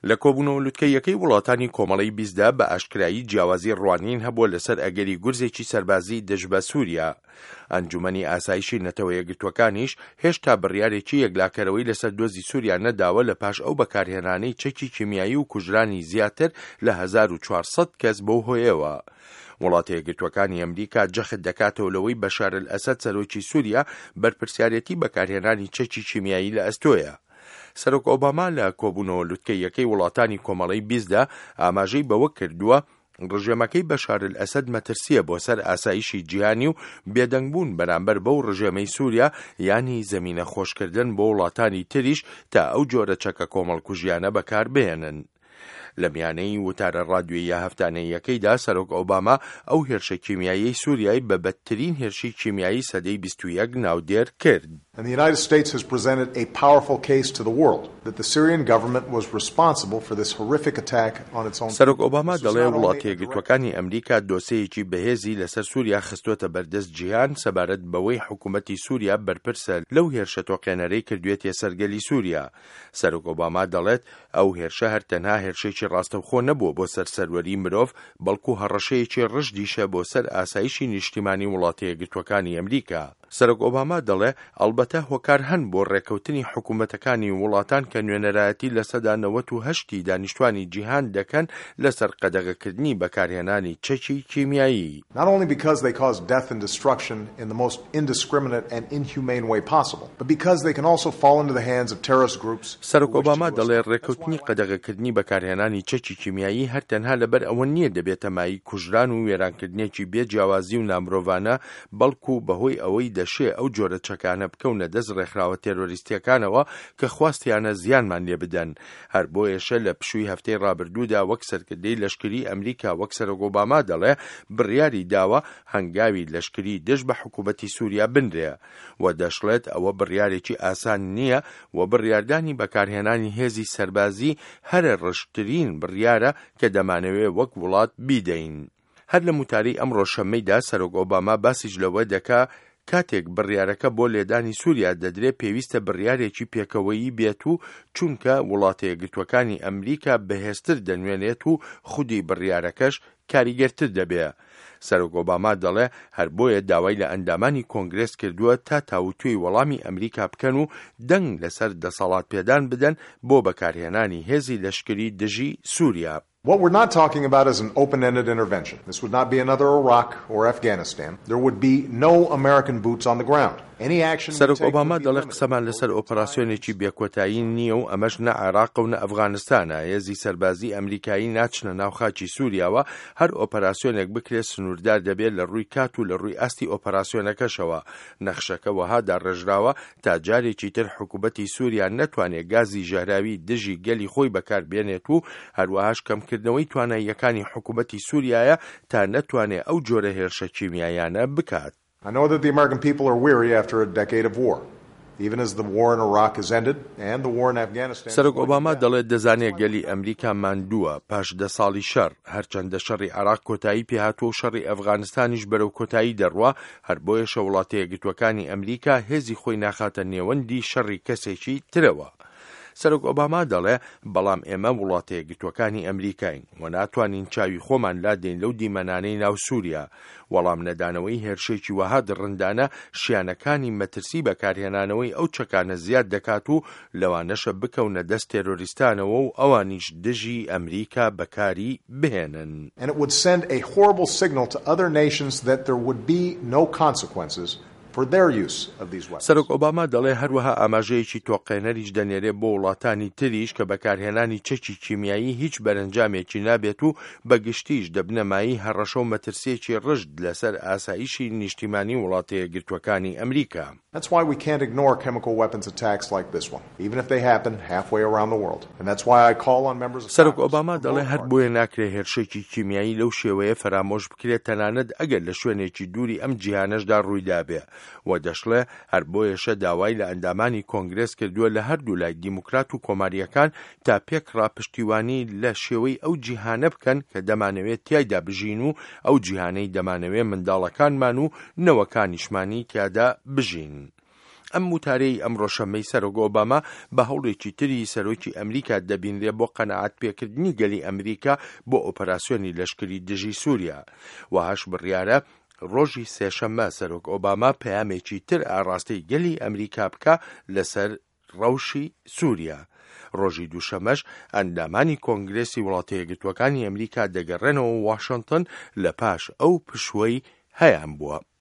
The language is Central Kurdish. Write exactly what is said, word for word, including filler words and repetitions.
لە کۆبوونەوە لوتکەیەکەی وڵاتانی کۆمەڵی بیستدا بە ئاشکرایی جیاوازی ڕوانین هەبووە لەسەر ئەگەری گورزێکی سەربازی دژ بە سووریا. ئەنجومەنی ئاسایشی نەتەوە یەکگرتوەکانیش هێشتا بڕیارێکی یەکلاکەرەوەی لەسەر دۆزی سووریا نەداوە لە پاش ئەو بەکارهێنانەی چەکی کیمیایی و کوژرانی زیاتر لە هەزار و چوارسەد کەس بەو هۆیەوە. وڵاتە یەکگرتوەکانی ئەمریکا جەخت دەکاتەوە لەوەی بەشار ئەسەد سەرۆکی سووریا بەرپرسیارەتی بەکارهێنانی چەکی کیمیایی لە ئەستۆیە. سەرۆک ئۆباما لە کۆبوونەوە لوتکەیەکەی وڵاتانی کۆمەڵی بیستدا ئاماژەی بەوە کردووە ڕژێمەکەی بەشار ئەسەد مەترسیە بۆ سەر ئاسایشی جیهانی و بێدەنگبوون بەرامبەر بەو ڕژێمەی سووریا یانی زەمینە خۆشکردن بۆ وڵاتانی تریش تا ئەو جۆرە چەکە کۆمەڵکوژیانە بەکاربهێنن. لە میانەی وتارە ڕادیۆیی هەفتانەیەکەیدا سەرۆک ئۆباما ئەو هێرشە کیمیایی سووریای بە بەدترین هێرشی کیمیایی سەدەی بیست و یەک ناودێر کرد. And the United States has presented a powerful case to the world that the Syrian government was responsible for this horrific attack on its own. سەرۆک ئۆباما دەڵێ وڵاتە یەکگرتوەکانی ئەمریکا دۆسەیەکی بەهێزی لەسەر سووریا خستوتە بەردەست جیهان سەبارەت بەوەی حکوومەتی سووریا بەرپرسە لەو هێرشە تۆقێنەرەی کردوێتە سەرگەلی سووریا. سەرۆک ئۆباما دەڵێت ئەو هێرشە هەر تەنها هێرشێکی ڕاستەوخۆ نەبووە بۆ سەر سەروەری مرۆڤ بەڵکو هەڕەشەیەکی ڕژدیشە بۆ سەر ئاسایشی نیشتیمانی وڵاتە یەکگرتوەکانی ئەمریکا. سەرۆک ئۆباما دەڵێ ئەڵبەتە هۆکار هەن بۆ ڕێکەوتنی حکوومەتەکانی وڵاتان کە نوێنەرایەتی لە سەدا نەوەت و هەشتی دانیشتوانی جیهان دەکەن لەسەر قەدەغەکردنی بەکارهێنانی چەکی کیمیایی. Not only because they cause death and destruction in the most indiscriminate and inhumane way possible, but because they can also fall into the hands of terrorist groups. سەرۆک ئۆباما دەڵێ ڕێکەوتنی قەدەغەکردنی بەکارهێنانی چەکی کیمیایی هەر تەنها لەبەر ئەوە نییە دەبێتە مای کوژران و وێرانکردنێکی بێجیاوازی و نامرۆڤانە بەڵکو بەهۆی ئەوەی دەشێ ئەو جۆرە چەکانە بکەونە دەست ڕێکخراوە تێرۆریستیەکانەوە کە خواستیانە زیانمان لێ بدەن. هەر بۆیەشە لە پشووی هەفتەی ڕابردوودا وەک سەرکردەی لەشکری ئەمریکا وەک سەرۆک ئۆباما دەڵێ بڕیاری داوە هەنگاوی لەشکری دژ بە حکوومەتی سووریا بنرێ و دەشڵێت ئەوە بڕیارێکی ئاسان نییە و بڕیاردانی بەکارهێنانی هێزی سەربازی هەرە ڕشترین بڕیارە کە دەمانەوێت وەک وڵات بیدەین. هەر لە موتارەی ئەمڕۆ شەممەیدا سەرۆک ئۆباما باسیش لەوە دەکا کاتێک بڕیارەکە بۆ لێدانی سووریا دەدرێت پێویستە بڕیارێکی پێکەوەیی بێت و چونکە وڵاتە یەکگرتوەکانی ئەمریکا بەهێزتر دەنوێنێت و خودی بڕیارەکەش کاریگەرتر دەبێت. سەرۆک ئۆباما دەڵێ هەر بۆیە داوای لە ئەندامانی کۆنگرێس کردووە تا تاوتوێی وەڵامی ئەمریکا بکەن و دەنگ لەسەر دەسەڵات پێدان بدەن بۆ بەکارهێنانی هێزی لەشکری دژی سووریا. What we're not talking about is an open-ended intervention. This would not be another Iraq or Afghanistan. There would be no American boots on the ground. Any action سەرۆک ئۆباما دەڵێ قسەمان لەسەر ئۆپەراسیۆنێکی بێکۆتایی نییە و ئەمەش نە عێراق و نە ئەفغانستانە. هێزی سەربازی ئەمریکایی ناچنە ناو خاکی سووریاوە هەر ئۆپەراسیۆنێک بکرێت سنووردار دەبێت لە ڕووی کات و لە ڕووی ئاستی ئۆپەراسیۆنەکەشەوە. نەخشەکە وەها داڕێژراوە تا جارێکی تر حکوومەتی سووریا نەتوانێت گازی ژەهراوی دژی گەلی خۆی بەکاربێنێت و هەروەهاش کەمکردنەوەی تواناییەکانی حکوومەتی سووریایە تا نەتوانێت ئەو جۆرە هێرشە کیمیایانە بکات. I know that the American people are weary after a decade of war. Even as the war in Iraq has ended and the war in Afghanistan. سەرۆک ئۆباما دەڵێت دەزانێت گەلی ئەمریکا ماندووە پاش دە ساڵی شەڕ هەرچەندە شەڕی عێراق کۆتایی پێهاتووە و شەڕی ئەفغانستانیش بەرەو کۆتایی دەڕوا هەر بۆیەشە وڵاتە یەکگرتوەکانی ئەمریکا هێزی خۆی ناخاتە نێوەندی شەڕی کەسێکی ترەوە. سەرۆک ئۆباما دەڵێ بەڵام ئێمە وڵاتە یەکگرتوەکانی ئەمریکاین و ناتوانین چاوی خۆمان لادەین لەو دیمەنانەی ناو سووریا. وەڵام نەدانەوەی هێرشێکی وەها دڕندانە شیانەکانی مەترسی بەکارهێنانەوەی ئەو چەکانە زیاد دەکات و لەوانەشە بکەونە دەست تێرۆریستانەوە و ئەوانیش دژی ئەمریکا بەکاری بهێنن. And it would send a horrible signal to other nations that there would be no consequences for their use of these weapons. سەرۆک ئۆباما دەڵێ هەروەها ئاماژەیەکی تۆقێنەریش دەنێرێ بۆ وڵاتانی تریش کە بەکارهێنانی چەکی کیمیایی هیچ بەرەنجامێکی نابێت و بەگشتیش دەبنەمایی هەڕەشە و مەترسیەکی ڕژد لەسەر ئاسایشی نیشتیمانی وڵاتە یەکگرتوەکانی ئەمریکا. That's why we can't ignore chemical weapons attacks like this one, even if they happen halfway around the world. And that's why I call on members of سەرۆک ئۆباما دەڵێ هەر بۆیە ناکرێ هێرشێکی کیمیایی لەو شێوەیە فرامۆش بکرێت تەنانەت ئەگەر لە شوێنێکی دووری ئەم جیهانەشدا ڕوویدا بێ و دەشڵێ هەر بۆیەشە داوای لە ئەندامانی کۆنگرێس کردووە لە هەردوو لای دیموکرات و کۆماریەکان تا پێک ڕاپشتیوانی لە شێوەی ئەو جیهانە بکەن کە دەمانەوێت تیایدا بژین و ئەو جیهانەی دەمانەوێت منداڵەکانمان و نەوەکانیشمانی تیادا بژین. ئەم وتارەی ئەمڕۆ شەمەی سەرۆک ئۆباما بە هەوڵێکی تری سەرۆکی ئەمریکا دەبینرێ بۆ قەنەعات پێکردنی گەلی ئەمریکا بۆ ئۆپەراسیۆنی لەشکری دژی سووریا. وهاش بڕیارە ڕۆژی سێشەممە سەرۆک ئۆباما پەیامێکی تر ئاڕاستەی گەلی ئەمریکا بکە لەسەر ڕەوشی سووریا. ڕۆژی دووشەمەش ئەندامانی کۆنگرێسی وڵاتە یەکگرتووەکانی ئەمریکا دەگەڕێنەوە واشنگتن لە پاش ئەو پشووەی هەیان بووە.